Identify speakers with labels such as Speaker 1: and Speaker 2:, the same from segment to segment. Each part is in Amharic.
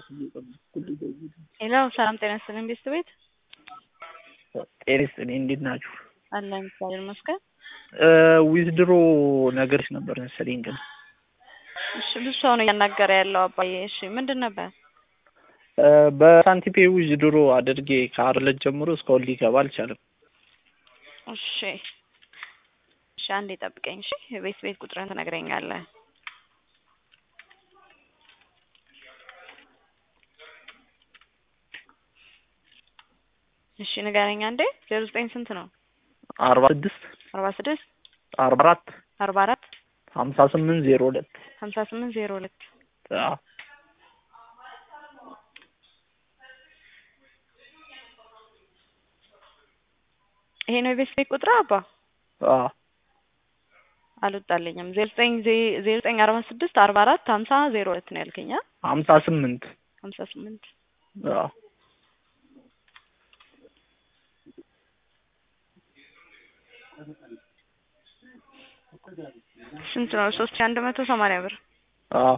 Speaker 1: ሄሎ ሰላም ጤና ይስጥልኝ ቤት
Speaker 2: ጤሪስ እንዴት ናችሁ?
Speaker 1: አለን እግዚአብሔር ይመስገን።
Speaker 2: ዊዝድሮ ነገርሽ ነበር መሰለኝ ግን
Speaker 1: እሺ ብዙ ሰው ነው እያናገረ ያለው አባዬ። እሺ ምንድን ነበር?
Speaker 2: በሳንቲፔ ዊዝድሮ አድርጌ ከአርለት ጀምሮ እስካሁን ሊገባ አልቻለም።
Speaker 1: እሺ እሺ አንዴ ጠብቀኝ። እሺ ቤት ቁጥርን ትነግረኛለህ? እሺ ንገረኝ አንዴ። 09 ስንት ነው?
Speaker 2: 46
Speaker 1: 46
Speaker 2: 44
Speaker 1: 44
Speaker 2: 5802
Speaker 1: 5802
Speaker 2: አዎ
Speaker 1: ይሄ ነው የቤት ቁጥር አባ?
Speaker 2: አዎ
Speaker 1: አልወጣልኝም። 0946 44 5002 ነው ያልከኝ?
Speaker 2: 58
Speaker 1: 58
Speaker 2: አዎ
Speaker 1: ስንት ነው? 3180 ብር።
Speaker 2: አዎ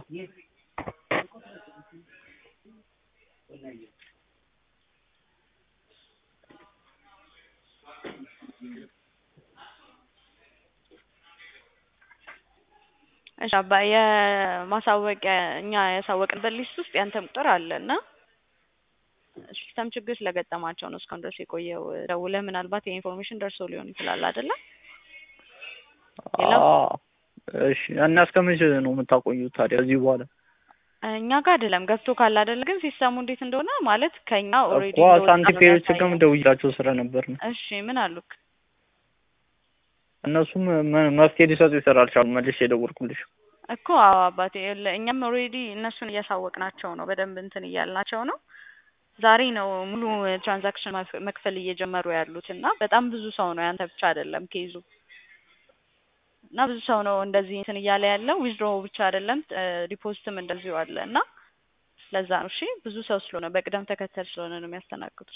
Speaker 1: እሺ አባ የማሳወቂያ እኛ ያሳወቅንበት ሊስት ውስጥ ያንተም ቁጥር አለና ሲስተም ችግር ስለገጠማቸው ነው እስካሁን ድረስ የቆየው። ደውለህ ምናልባት የኢንፎርሜሽን ደርሶ ሊሆን ይችላል አይደለ?
Speaker 2: እሺ እና እስከመቼ ነው የምታቆዩት ታዲያ እዚህ በኋላ?
Speaker 1: እኛ ጋር አይደለም ገብቶ ካለ አይደለ? ግን ሲስተሙ እንዴት እንደሆነ ማለት ከኛ ኦሬዲ
Speaker 2: እኮ ሳንቲፔዎች ጋር ደውያቸው ስለነበር ነው።
Speaker 1: እሺ ምን አሉክ?
Speaker 2: እነሱም መፍትሄ ሊሰጡ ይሰራልቻሉ። መልሼ የደወልኩልሽ
Speaker 1: እኮ አባቴ እኛም ኦሬዲ እነሱን እያሳወቅናቸው ነው፣ በደንብ እንትን እያልናቸው ነው። ዛሬ ነው ሙሉ ትራንዛክሽን መክፈል እየጀመሩ ያሉት እና በጣም ብዙ ሰው ነው፣ ያንተ ብቻ አይደለም ኬዙ እና ብዙ ሰው ነው እንደዚህ እንትን እያለ ያለው። ዊዝድሮ ብቻ አይደለም ዲፖዚትም እንደዚሁ አለ እና ለዛ ነው። እሺ ብዙ ሰው ስለሆነ በቅደም ተከተል ስለሆነ ነው የሚያስተናግዱት።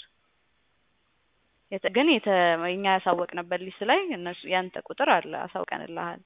Speaker 1: ግን እኛ ያሳወቅንበት ሊስት ላይ እነሱ ያንተ ቁጥር አለ፣ አሳውቀንልሃል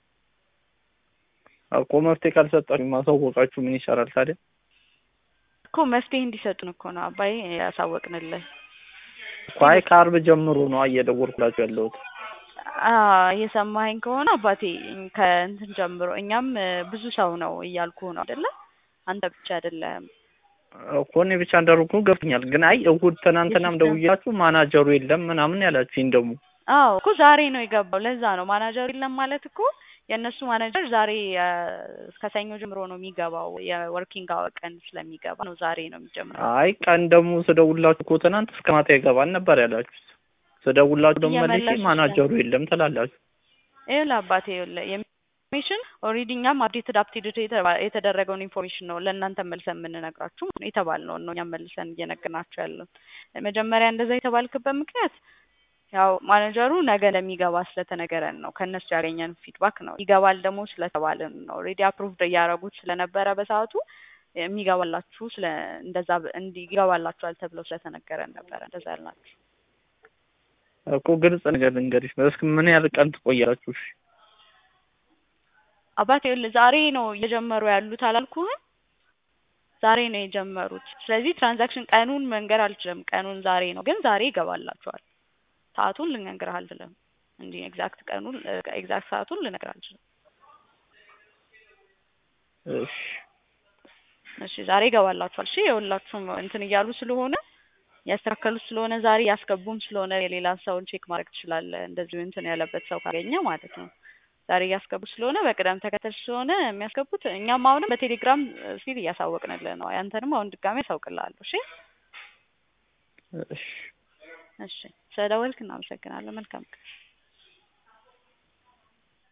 Speaker 2: እኮ። መፍትሄ ካልሰጣችሁ ማሳወቃችሁ ምን ይሰራል ታዲያ?
Speaker 1: እኮ መፍትሄ እንዲሰጡን እኮ ነው አባዬ ያሳወቅንልህ።
Speaker 2: አይ ከአርብ ጀምሮ ነው እየደወልኩላችሁ ያለሁት።
Speaker 1: እየሰማኸኝ ከሆነ አባቴ ከእንትን ጀምሮ እኛም ብዙ ሰው ነው እያልኩ ነው አይደለ? አንተ ብቻ አይደለም
Speaker 2: እኮ። እኔ ብቻ እንዳልኩ ገብቶኛል። ግን አይ እሑድ ትናንትናም ደውያችሁ ማናጀሩ የለም ምናምን ያላችሁኝ ደግሞ።
Speaker 1: አዎ እኮ ዛሬ ነው የገባው። ለዛ ነው ማናጀሩ የለም ማለት እኮ የእነሱ ማናጀር ዛሬ እስከ ሰኞ ጀምሮ ነው የሚገባው። የወርኪንግ አወር ቀን ስለሚገባ ነው ዛሬ ነው የሚጀምረው።
Speaker 2: አይ ቀን ደግሞ ስደውላችሁ እኮ ትናንት እስከ ማታ ይገባል ነበር ያላችሁት። ስደውላችሁ ደግሞ መልሼ ማናጀሩ የለም ትላላችሁ።
Speaker 1: ይኸውልህ አባቴ ኢንፎርሜሽን ኦልሬዲ እኛም አፕዴትድ የተደረገውን ኢንፎርሜሽን ነው ለእናንተ መልሰን የምንነግራችሁ የተባልነው ነው እኛም መልሰን እየነገርናችሁ ያለው። መጀመሪያ እንደዛ የተባልክበት ምክንያት ያው ማኔጀሩ ነገ ለሚገባ ስለተነገረን ነው፣ ከነሱ ያገኘን ፊድባክ ነው። ይገባል ደግሞ ስለተባለን ነው። ኦልሬዲ አፕሩቭድ እያደረጉት ስለነበረ በሰዓቱ የሚገባላችሁ እንደዛ እንዲገባላችኋል ተብሎ ስለተነገረን ነበረ እንደዛ ያልናችሁ
Speaker 2: እኮ። ግልጽ ነገር ልንገርሽ፣ እስኪ ምን ያህል ቀን ትቆያላችሁ? እሺ
Speaker 1: አባቴ ዛሬ ነው እየጀመሩ ያሉት አላልኩህም? ዛሬ ነው የጀመሩት። ስለዚህ ትራንዛክሽን ቀኑን መንገር አልችልም። ቀኑን ዛሬ ነው፣ ግን ዛሬ ይገባላችኋል። ሰዓቱን ልነግርህ አልችልም። እንዴ ኤግዛክት ሰዓቱን ልነግርህ አልችልም። እሺ ዛሬ ይገባላችኋል። እሺ የሁላችሁም እንትን እያሉ ስለሆነ ያስተካከሉት ስለሆነ ዛሬ ያስገቡም ስለሆነ የሌላ ሰውን ቼክ ማድረግ ትችላለህ። እንደዚሁ እንትን ያለበት ሰው ካገኘ ማለት ነው። ዛሬ እያስገቡ ስለሆነ በቅደም ተከተል ስለሆነ የሚያስገቡት። እኛም አሁንም በቴሌግራም ሲል እያሳወቅንልህ ነው። ያንተንም አሁን ድጋሜ ያሳውቅልሃለሁ። እሺ እሺ ስለደወልክ እናመሰግናለን። መልካም ቀን።